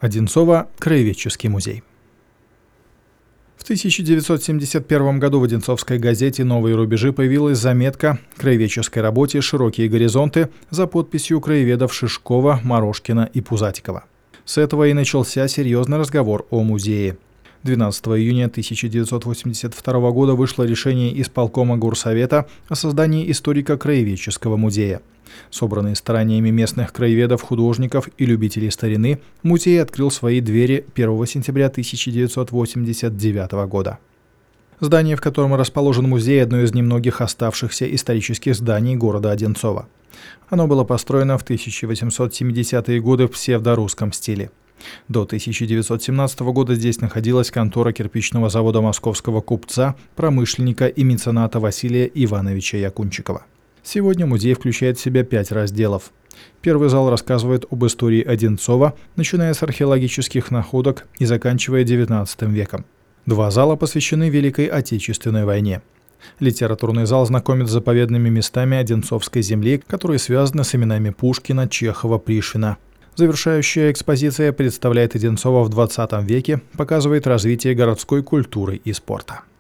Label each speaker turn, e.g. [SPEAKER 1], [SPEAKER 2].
[SPEAKER 1] Одинцово – краеведческий музей. В 1971 году в одинцовской газете «Новые рубежи» появилась заметка к краеведческой работе «Широкие горизонты» за подписью краеведов Шишкова, Морошкина и Пузатикова. С этого и начался серьезный разговор о музее. 12 июня 1982 года вышло решение исполкома Горсовета о создании историко-краеведческого музея. Собранный стараниями местных краеведов, художников и любителей старины, музей открыл свои двери 1 сентября 1989 года. Здание, в котором расположен музей, одно из немногих оставшихся исторических зданий города Одинцово. Оно было построено в 1870-е годы в псевдорусском стиле. До 1917 года здесь находилась контора кирпичного завода московского купца, промышленника и мецената Василия Ивановича Якунчикова. Сегодня музей включает в себя 5 разделов. Первый зал рассказывает об истории Одинцова, начиная с археологических находок и заканчивая XIX веком. 2 зала посвящены Великой Отечественной войне. Литературный зал знакомит с заповедными местами Одинцовской земли, которые связаны с именами Пушкина, Чехова, Пришвина. Завершающая экспозиция представляет Одинцово в XX веке, показывает развитие городской культуры и спорта.